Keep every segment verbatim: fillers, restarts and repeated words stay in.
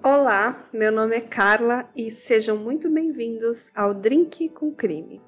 Olá, meu nome é Carla e sejam muito bem-vindos ao Drink com Crime.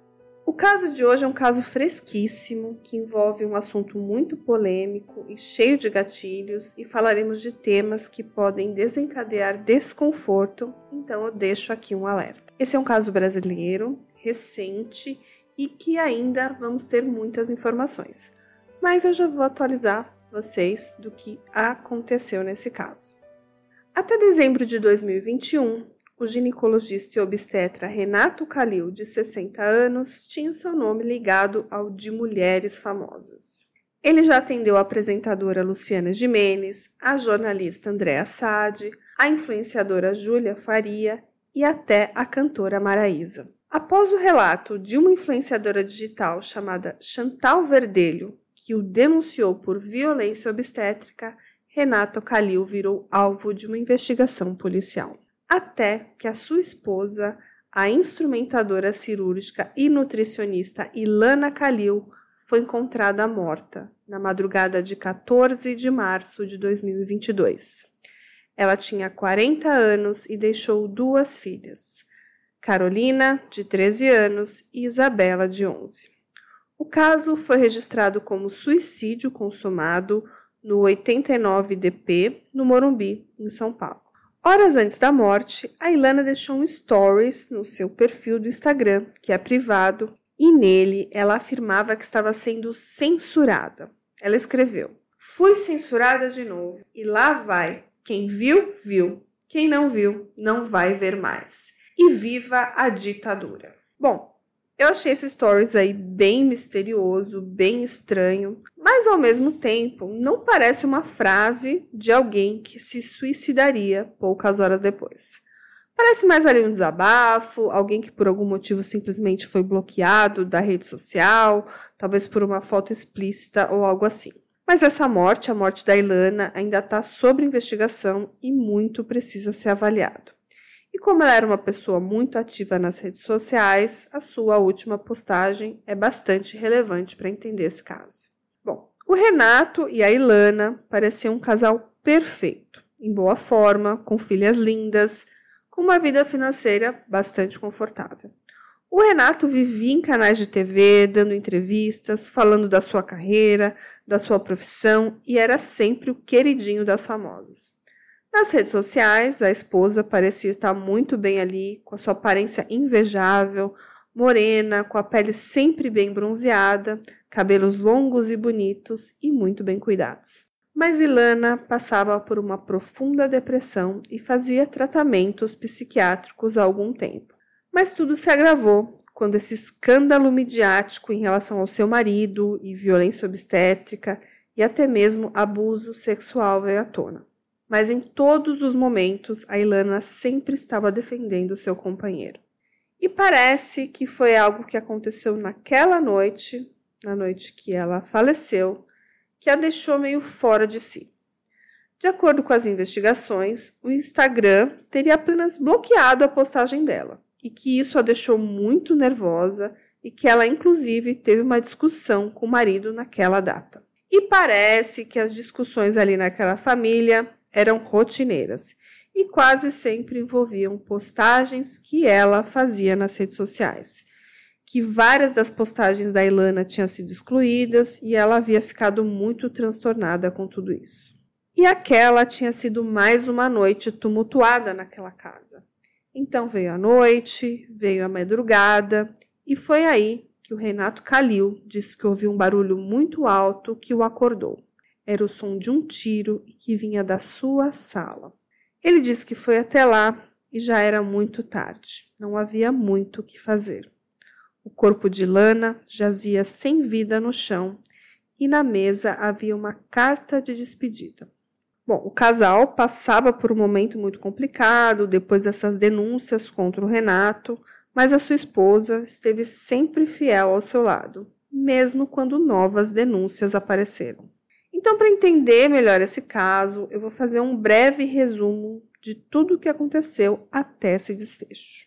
O caso de hoje é um caso fresquíssimo que envolve um assunto muito polêmico e cheio de gatilhos e falaremos de temas que podem desencadear desconforto, então eu deixo aqui um alerta. Esse é um caso brasileiro, recente e que ainda vamos ter muitas informações, mas eu já vou atualizar vocês do que aconteceu nesse caso. Até dezembro de dois mil e vinte e um, o ginecologista e obstetra Renato Kalil, de sessenta anos, tinha o seu nome ligado ao de mulheres famosas. Ele já atendeu a apresentadora Luciana Gimenez, a jornalista Andréa Sade, a influenciadora Júlia Faria e até a cantora Maraísa. Após o relato de uma influenciadora digital chamada Chantal Verdelho, que o denunciou por violência obstétrica, Renato Kalil virou alvo de uma investigação policial. Até que a sua esposa, a instrumentadora cirúrgica e nutricionista Ilana Kalil, foi encontrada morta na madrugada de quatorze de março de dois mil e vinte e dois. Ela tinha quarenta anos e deixou duas filhas, Carolina, de treze anos, e Isabela, de onze. O caso foi registrado como suicídio consumado no oitenta e nove D P, no Morumbi, em São Paulo. Horas antes da morte, a Ilana deixou um stories no seu perfil do Instagram, que é privado, e nele ela afirmava que estava sendo censurada. Ela escreveu: "Fui censurada de novo, e lá vai. Quem viu, viu. Quem não viu, não vai ver mais. E viva a ditadura." Bom, eu achei esse stories aí bem misterioso, bem estranho, mas ao mesmo tempo não parece uma frase de alguém que se suicidaria poucas horas depois. Parece mais ali um desabafo, alguém que por algum motivo simplesmente foi bloqueado da rede social, talvez por uma foto explícita ou algo assim. Mas essa morte, a morte da Ilana, ainda está sob investigação e muito precisa ser avaliado. E como ela era uma pessoa muito ativa nas redes sociais, a sua última postagem é bastante relevante para entender esse caso. Bom, o Renato e a Ilana pareciam um casal perfeito, em boa forma, com filhas lindas, com uma vida financeira bastante confortável. O Renato vivia em canais de T V, dando entrevistas, falando da sua carreira, da sua profissão e era sempre o queridinho das famosas. Nas redes sociais, a esposa parecia estar muito bem ali, com a sua aparência invejável, morena, com a pele sempre bem bronzeada, cabelos longos e bonitos e muito bem cuidados. Mas Ilana passava por uma profunda depressão e fazia tratamentos psiquiátricos há algum tempo. Mas tudo se agravou quando esse escândalo midiático em relação ao seu marido e violência obstétrica e até mesmo abuso sexual veio à tona. Mas em todos os momentos, a Ilana sempre estava defendendo seu companheiro. E parece que foi algo que aconteceu naquela noite, na noite que ela faleceu, que a deixou meio fora de si. De acordo com as investigações, o Instagram teria apenas bloqueado a postagem dela, e que isso a deixou muito nervosa e que ela, inclusive, teve uma discussão com o marido naquela data. E parece que as discussões ali naquela família eram rotineiras e quase sempre envolviam postagens que ela fazia nas redes sociais, que várias das postagens da Ilana tinham sido excluídas e ela havia ficado muito transtornada com tudo isso. E aquela tinha sido mais uma noite tumultuada naquela casa. Então veio a noite, veio a madrugada e foi aí que o Renato Kalil disse que ouviu um barulho muito alto que o acordou. Era o som de um tiro e que vinha da sua sala. Ele disse que foi até lá e já era muito tarde. Não havia muito o que fazer. O corpo de Ilana jazia sem vida no chão e na mesa havia uma carta de despedida. Bom, o casal passava por um momento muito complicado depois dessas denúncias contra o Renato, mas a sua esposa esteve sempre fiel ao seu lado, mesmo quando novas denúncias apareceram. Então, para entender melhor esse caso, eu vou fazer um breve resumo de tudo o que aconteceu até esse desfecho.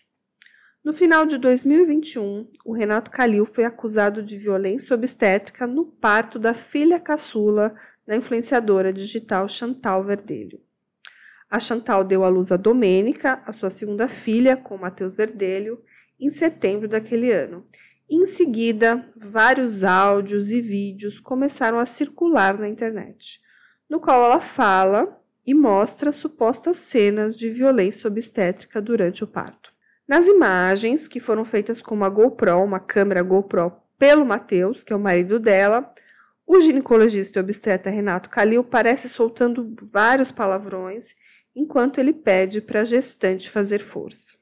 No final de dois mil e vinte e um, o Renato Kalil foi acusado de violência obstétrica no parto da filha caçula da influenciadora digital Chantal Verdelho. A Chantal deu à luz a Domênica, a sua segunda filha, com Matheus Verdelho, em setembro daquele ano. Em seguida, vários áudios e vídeos começaram a circular na internet, no qual ela fala e mostra supostas cenas de violência obstétrica durante o parto. Nas imagens, que foram feitas com uma GoPro, uma câmera GoPro, pelo Matheus, que é o marido dela, o ginecologista e obstetra Renato Calil parece soltando vários palavrões, enquanto ele pede para a gestante fazer força.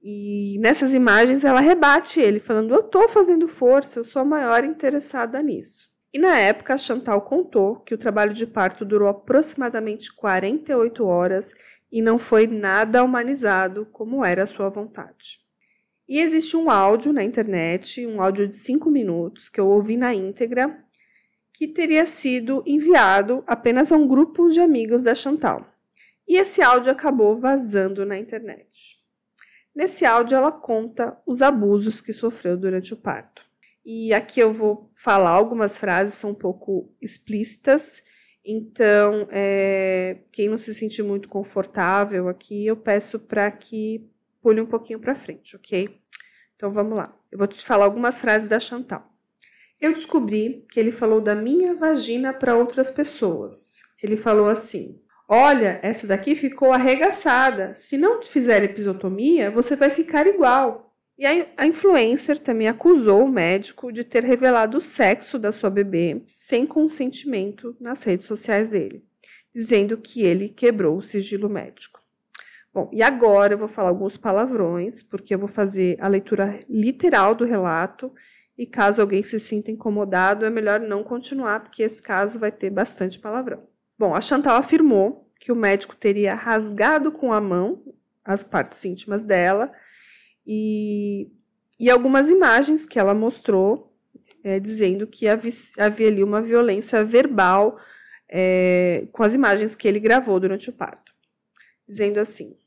E nessas imagens ela rebate ele, falando: eu estou fazendo força, eu sou a maior interessada nisso. E na época a Chantal contou que o trabalho de parto durou aproximadamente quarenta e oito horas e não foi nada humanizado como era a sua vontade. E existe um áudio na internet, um áudio de cinco minutos, que eu ouvi na íntegra, que teria sido enviado apenas a um grupo de amigos da Chantal. E esse áudio acabou vazando na internet. Nesse áudio ela conta os abusos que sofreu durante o parto. E aqui eu vou falar algumas frases, são um pouco explícitas, então é, quem não se sentir muito confortável aqui, eu peço para que pule um pouquinho para frente, ok? Então vamos lá, eu vou te falar algumas frases da Chantal. Eu descobri que ele falou da minha vagina para outras pessoas. Ele falou assim: olha, essa daqui ficou arregaçada. Se não fizer episiotomia, você vai ficar igual. E a, a influencer também acusou o médico de ter revelado o sexo da sua bebê sem consentimento nas redes sociais dele, dizendo que ele quebrou o sigilo médico. Bom, e agora eu vou falar alguns palavrões, porque eu vou fazer a leitura literal do relato, e caso alguém se sinta incomodado, é melhor não continuar, porque esse caso vai ter bastante palavrão. Bom, a Chantal afirmou que o médico teria rasgado com a mão as partes íntimas dela e, e algumas imagens que ela mostrou, é, dizendo que havia, havia ali uma violência verbal é, com as imagens que ele gravou durante o parto. Dizendo assim: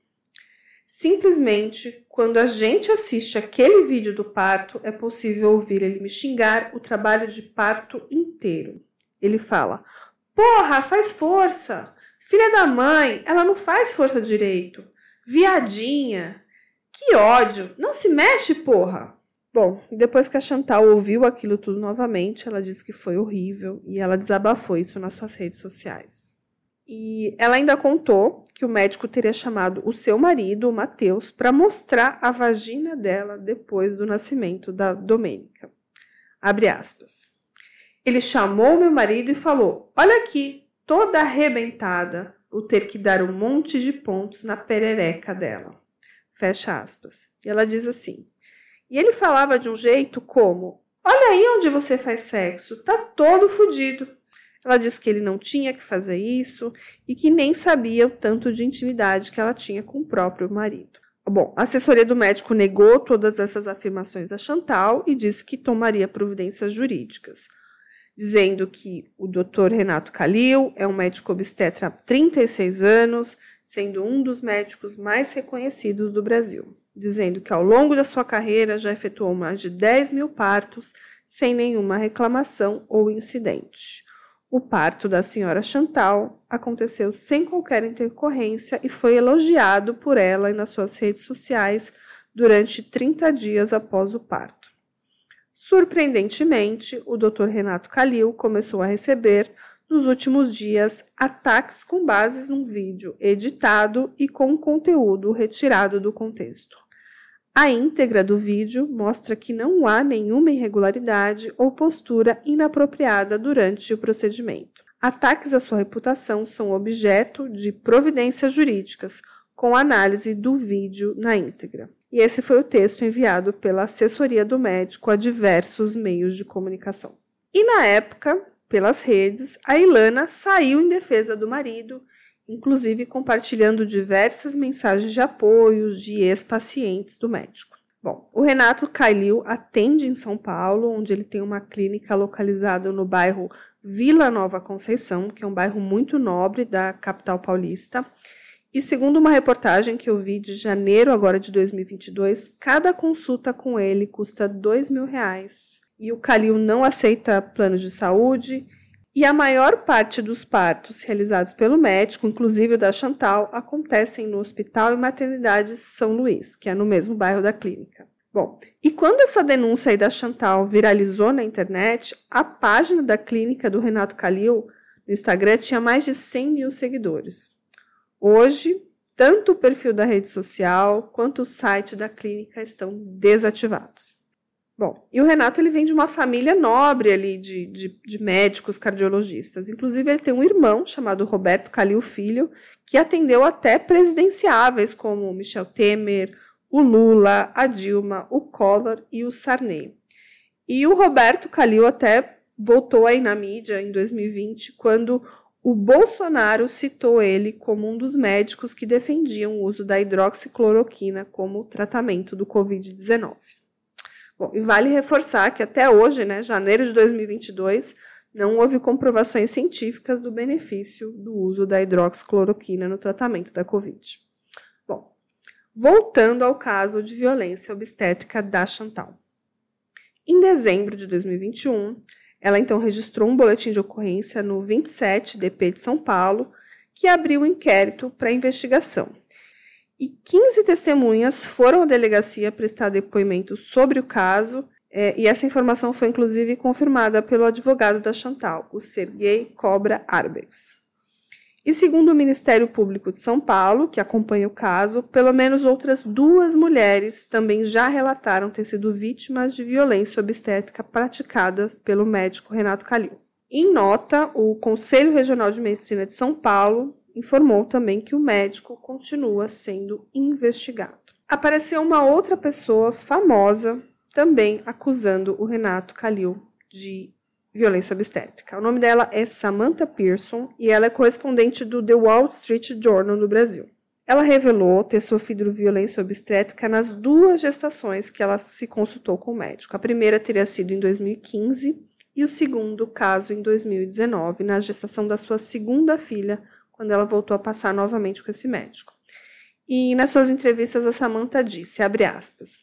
simplesmente, quando a gente assiste aquele vídeo do parto, é possível ouvir ele me xingar o trabalho de parto inteiro. Ele fala: porra, faz força! Filha da mãe, ela não faz força direito. Viadinha! Que ódio! Não se mexe, porra! Bom, depois que a Chantal ouviu aquilo tudo novamente, ela disse que foi horrível e ela desabafou isso nas suas redes sociais. E ela ainda contou que o médico teria chamado o seu marido, o Matheus, para mostrar a vagina dela depois do nascimento da Domênica. Abre aspas. Ele chamou meu marido e falou: olha aqui, toda arrebentada, vou ter que dar um monte de pontos na perereca dela. Fecha aspas. E ela diz assim: e ele falava de um jeito como: olha aí onde você faz sexo, tá todo fodido. Ela disse que ele não tinha que fazer isso e que nem sabia o tanto de intimidade que ela tinha com o próprio marido. Bom, a assessoria do médico negou todas essas afirmações da Chantal e disse que tomaria providências jurídicas, dizendo que o doutor Renato Calil é um médico obstetra há trinta e seis anos, sendo um dos médicos mais reconhecidos do Brasil, dizendo que ao longo da sua carreira já efetuou mais de dez mil partos sem nenhuma reclamação ou incidente. O parto da senhora Chantal aconteceu sem qualquer intercorrência e foi elogiado por ela e nas suas redes sociais durante trinta dias após o parto. Surpreendentemente, o doutor Renato Calil começou a receber, nos últimos dias, ataques com bases num vídeo editado e com conteúdo retirado do contexto. A íntegra do vídeo mostra que não há nenhuma irregularidade ou postura inapropriada durante o procedimento. Ataques à sua reputação são objeto de providências jurídicas, com análise do vídeo na íntegra. E esse foi o texto enviado pela assessoria do médico a diversos meios de comunicação. E na época, pelas redes, a Ilana saiu em defesa do marido, inclusive compartilhando diversas mensagens de apoio de ex-pacientes do médico. Bom, o Renato Calil atende em São Paulo, onde ele tem uma clínica localizada no bairro Vila Nova Conceição, que é um bairro muito nobre da capital paulista. E segundo uma reportagem que eu vi de janeiro agora de dois mil e vinte e dois, cada consulta com ele custa dois mil reais. E o Calil não aceita plano de saúde E a maior parte dos partos realizados pelo médico, inclusive o da Chantal, acontecem no Hospital e Maternidade São Luís, que é no mesmo bairro da clínica. Bom, e quando essa denúncia aí da Chantal viralizou na internet, a página da clínica do Renato Calil no Instagram tinha mais de cem mil seguidores. Hoje, tanto o perfil da rede social quanto o site da clínica estão desativados. Bom, e o Renato ele vem de uma família nobre ali de, de, de médicos cardiologistas. Inclusive, ele tem um irmão chamado Roberto Calil Filho, que atendeu até presidenciáveis como Michel Temer, o Lula, a Dilma, o Collor e o Sarney. E o Roberto Calil até voltou aí na mídia em dois mil e vinte, quando o Bolsonaro citou ele como um dos médicos que defendiam o uso da hidroxicloroquina como tratamento do covid dezenove. Bom, e vale reforçar que até hoje, né, janeiro de dois mil e vinte e dois, não houve comprovações científicas do benefício do uso da hidroxicloroquina no tratamento da Covid. Bom, voltando ao caso de violência obstétrica da Chantal. Em dezembro de dois mil e vinte e um, ela então registrou um boletim de ocorrência no vinte e sete D P de São Paulo, que abriu um inquérito para investigação. E quinze testemunhas foram à delegacia prestar depoimento sobre o caso, é, e essa informação foi inclusive confirmada pelo advogado da Chantal, o Sergei Cobra Arbex. E segundo o Ministério Público de São Paulo, que acompanha o caso, pelo menos outras duas mulheres também já relataram ter sido vítimas de violência obstétrica praticada pelo médico Renato Calil. Em nota, o Conselho Regional de Medicina de São Paulo informou também que o médico continua sendo investigado. Apareceu uma outra pessoa famosa também acusando o Renato Calil de violência obstétrica. O nome dela é Samantha Pearson e ela é correspondente do The Wall Street Journal no Brasil. Ela revelou ter sofrido violência obstétrica nas duas gestações que ela se consultou com o médico. A primeira teria sido em dois mil e quinze e o segundo caso em dois mil e dezenove, na gestação da sua segunda filha, quando ela voltou a passar novamente com esse médico. E nas suas entrevistas a Samantha disse, abre aspas,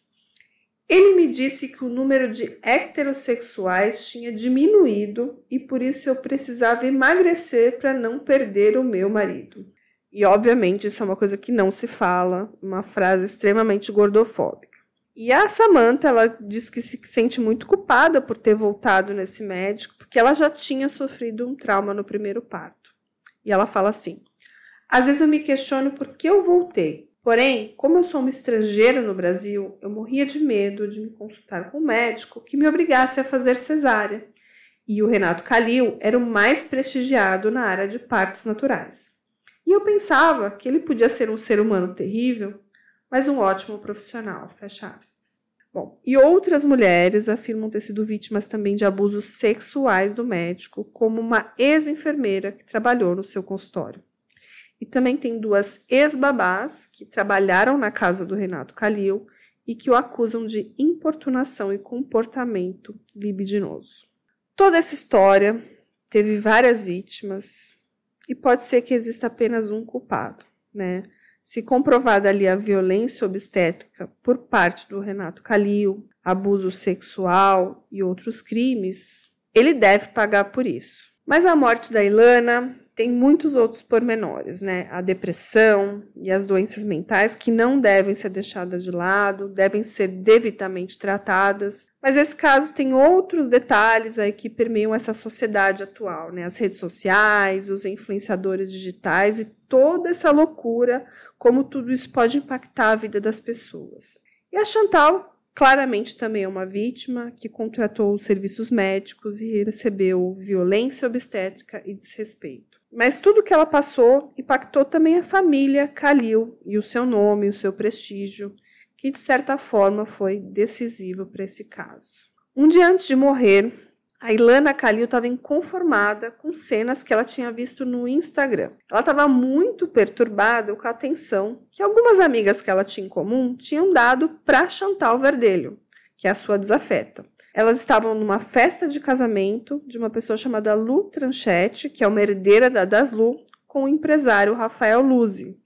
ele me disse que o número de heterossexuais tinha diminuído e por isso eu precisava emagrecer para não perder o meu marido. E obviamente isso é uma coisa que não se fala, uma frase extremamente gordofóbica. E a Samantha, ela diz que se sente muito culpada por ter voltado nesse médico, porque ela já tinha sofrido um trauma no primeiro parto. E ela fala assim, às vezes eu me questiono por que eu voltei. Porém, como eu sou uma estrangeira no Brasil, eu morria de medo de me consultar com um médico que me obrigasse a fazer cesárea. E o Renato Calil era o mais prestigiado na área de partos naturais. E eu pensava que ele podia ser um ser humano terrível, mas um ótimo profissional, fecha aspas. Bom, e outras mulheres afirmam ter sido vítimas também de abusos sexuais do médico, como uma ex-enfermeira que trabalhou no seu consultório. E também tem duas ex-babás que trabalharam na casa do Renato Calil e que o acusam de importunação e comportamento libidinoso. Toda essa história teve várias vítimas e pode ser que exista apenas um culpado, né? Se comprovada ali a violência obstétrica por parte do Renato Calil, abuso sexual e outros crimes, ele deve pagar por isso. Mas a morte da Ilana tem muitos outros pormenores, né? A depressão e as doenças mentais que não devem ser deixadas de lado, devem ser devidamente tratadas. Mas esse caso tem outros detalhes aí que permeiam essa sociedade atual, né? As redes sociais, os influenciadores digitais e toda essa loucura, como tudo isso pode impactar a vida das pessoas. E a Chantal claramente também é uma vítima que contratou os serviços médicos e recebeu violência obstétrica e desrespeito. Mas tudo que ela passou impactou também a família Calil e o seu nome, o seu prestígio, que de certa forma foi decisivo para esse caso. Um dia antes de morrer, a Ilana Calil estava inconformada com cenas que ela tinha visto no Instagram. Ela estava muito perturbada com a atenção que algumas amigas que ela tinha em comum tinham dado para Chantal Verdelho, que é a sua desafeta. Elas estavam numa festa de casamento de uma pessoa chamada Lu Tranchetti, que é uma herdeira da Daslu, com o empresário Rafael Luzzi,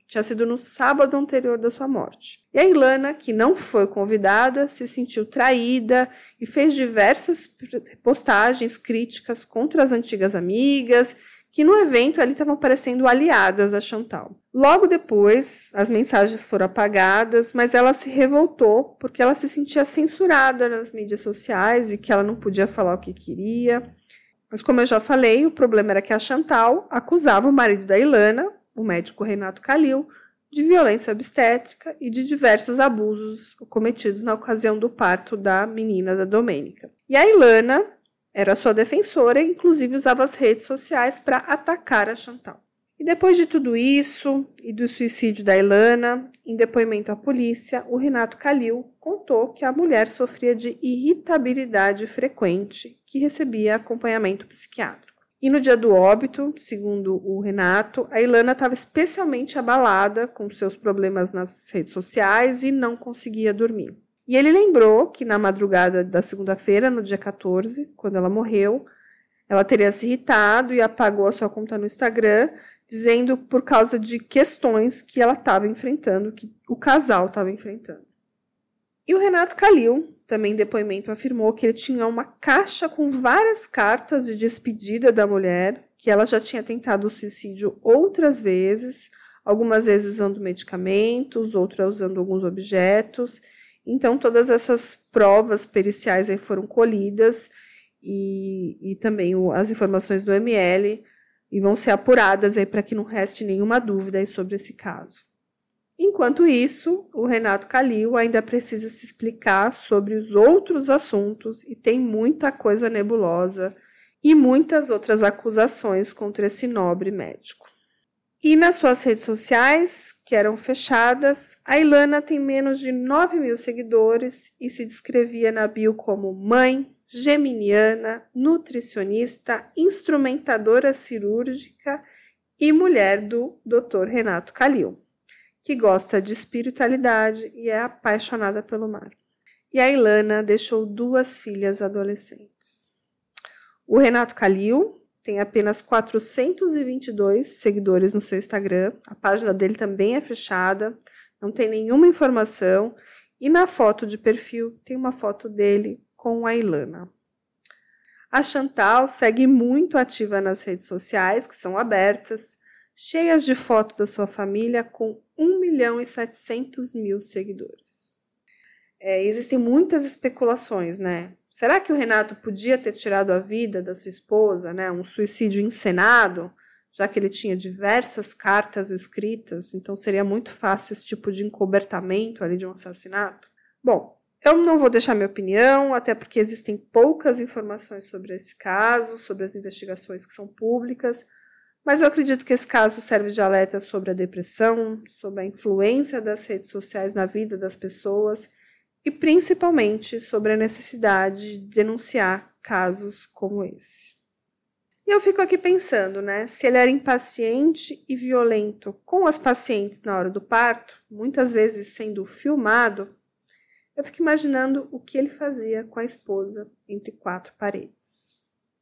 Tinha sido no sábado anterior da sua morte. E a Ilana, que não foi convidada, se sentiu traída e fez diversas postagens críticas contra as antigas amigas, que no evento ali estavam parecendo aliadas a Chantal. Logo depois, as mensagens foram apagadas, mas ela se revoltou porque ela se sentia censurada nas mídias sociais e que ela não podia falar o que queria. Mas como eu já falei, o problema era que a Chantal acusava o marido da Ilana, o médico Renato Calil, de violência obstétrica e de diversos abusos cometidos na ocasião do parto da menina da Domênica. E a Ilana era sua defensora e inclusive usava as redes sociais para atacar a Chantal. E depois de tudo isso e do suicídio da Ilana, em depoimento à polícia, o Renato Calil contou que a mulher sofria de irritabilidade frequente, que recebia acompanhamento psiquiátrico. E no dia do óbito, segundo o Renato, a Ilana estava especialmente abalada com seus problemas nas redes sociais e não conseguia dormir. E ele lembrou que na madrugada da segunda-feira, no dia quatorze, quando ela morreu, ela teria se irritado e apagou a sua conta no Instagram, dizendo por causa de questões que ela estava enfrentando, que o casal estava enfrentando. E o Renato Calil, também em depoimento, afirmou que ele tinha uma caixa com várias cartas de despedida da mulher, que ela já tinha tentado o suicídio outras vezes, algumas vezes usando medicamentos, outras usando alguns objetos. Então, todas essas provas periciais aí foram colhidas e, e também o, as informações do M L e vão ser apuradas aí para que não reste nenhuma dúvida aí sobre esse caso. Enquanto isso, o Renato Calil ainda precisa se explicar sobre os outros assuntos e tem muita coisa nebulosa e muitas outras acusações contra esse nobre médico. E nas suas redes sociais, que eram fechadas, a Ilana tem menos de nove mil seguidores e se descrevia na bio como mãe, geminiana, nutricionista, instrumentadora cirúrgica e mulher do doutor Renato Calil, que gosta de espiritualidade e é apaixonada pelo mar. E a Ilana deixou duas filhas adolescentes. O Renato Calil tem apenas quatrocentos e vinte e dois seguidores no seu Instagram, a página dele também é fechada, não tem nenhuma informação, e na foto de perfil tem uma foto dele com a Ilana. A Chantal segue muito ativa nas redes sociais, que são abertas, cheias de fotos da sua família com um milhão e setecentos mil seguidores. É, existem muitas especulações, né? Será que o Renato podia ter tirado a vida da sua esposa, né? Um suicídio encenado, já que ele tinha diversas cartas escritas, então seria muito fácil esse tipo de encobertamento ali de um assassinato? Bom, eu não vou deixar minha opinião, até porque existem poucas informações sobre esse caso, sobre as investigações que são públicas, mas eu acredito que esse caso serve de alerta sobre a depressão, sobre a influência das redes sociais na vida das pessoas e principalmente sobre a necessidade de denunciar casos como esse. E eu fico aqui pensando, né, se ele era impaciente e violento com as pacientes na hora do parto, muitas vezes sendo filmado, eu fico imaginando o que ele fazia com a esposa entre quatro paredes.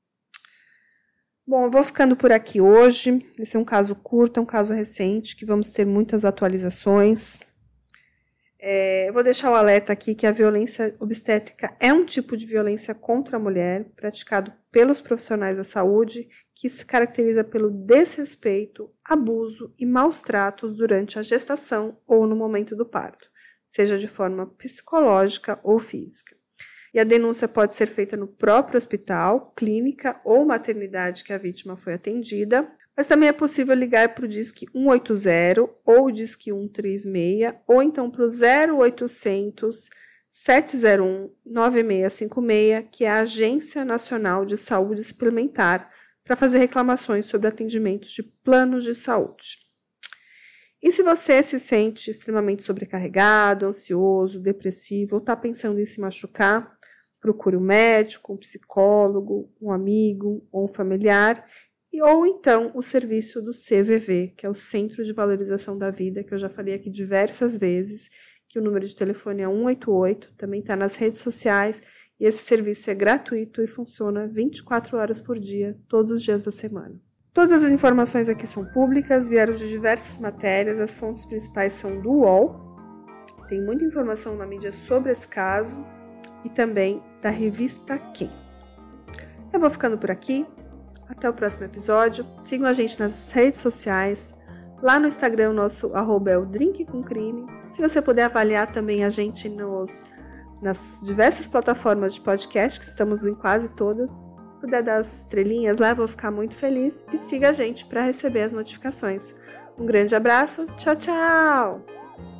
Bom, eu vou ficando por aqui hoje. Esse é um caso curto, é um caso recente, que vamos ter muitas atualizações. É, eu vou deixar o alerta aqui que a violência obstétrica é um tipo de violência contra a mulher, praticado pelos profissionais da saúde, que se caracteriza pelo desrespeito, abuso e maus tratos durante a gestação ou no momento do parto, seja de forma psicológica ou física. E a denúncia pode ser feita no próprio hospital, clínica ou maternidade que a vítima foi atendida, mas também é possível ligar para o Disque um oito zero ou o Disque cento e trinta e seis, ou então para o zero oitocentos, sete zero um, nove seis cinco seis, que é a Agência Nacional de Saúde Suplementar, para fazer reclamações sobre atendimentos de planos de saúde. E se você se sente extremamente sobrecarregado, ansioso, depressivo ou está pensando em se machucar, procure um médico, um psicólogo, um amigo ou um familiar, e, ou então o serviço do C V V, que é o Centro de Valorização da Vida, que eu já falei aqui diversas vezes, que o número de telefone é um oito oito, também está nas redes sociais, e esse serviço é gratuito e funciona vinte e quatro horas por dia, todos os dias da semana. Todas as informações aqui são públicas, vieram de diversas matérias, as fontes principais são do U O L, tem muita informação na mídia sobre esse caso e também da revista Quem. Eu vou ficando por aqui, até o próximo episódio, sigam a gente nas redes sociais, lá no Instagram o nosso arroba é o Drink com Crime. Se você puder avaliar também a gente nos, nas diversas plataformas de podcast, que estamos em quase todas, se puder dar as estrelinhas lá, eu vou ficar muito feliz. E siga a gente para receber as notificações. Um grande abraço, tchau, tchau!